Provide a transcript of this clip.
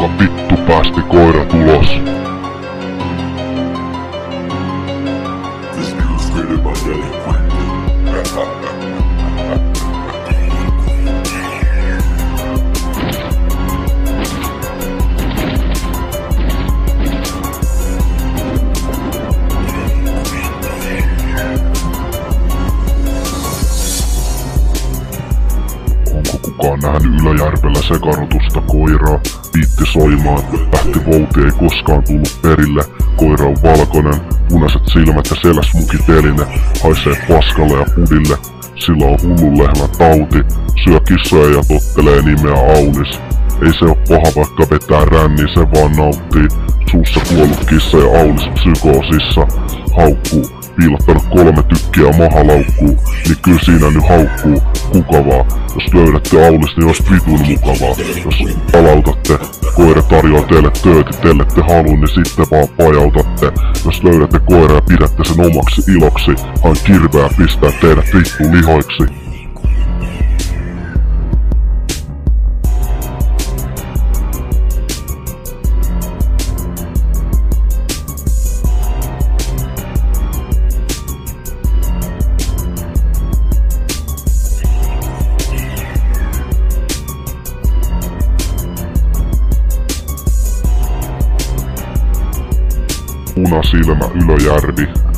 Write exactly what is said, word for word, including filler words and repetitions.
Kuka vittu päästi koirat ulos? This news created by Daddy Quentin. Kuka on nähnyt Ylöjärvellä sekarotusta koiraa? Piitti soimaan, lähti vouti ei koskaan tullut perille. Koira on valkoinen, punaiset silmät ja seläsmukiteline. Haisee paskalle ja pudille, sillä on hullun lehmän tauti. Syö kissoja ja tottelee nimeä Aunis. Ei se oo paha vaikka vetää ränni, se vaan nauttii. Suussa kuollut kissa ja Aunis psykoosissa haukkuu. Piilottanut kolme tykkiä mahalaukkuu, niin kyllä siinä nyt haukkuu. Kukavaa, jos löydätte Aulis, niin ois vitun mukavaa. Jos palautatte, koira tarjoaa teille töötit, ellette halu, niin sitten vaan pajautatte. Jos löydätte koira ja pidätte sen omaksi iloksi, hän kirveää pistää teidät vittu lihoiksi. Punasilmä Ylöjärvi.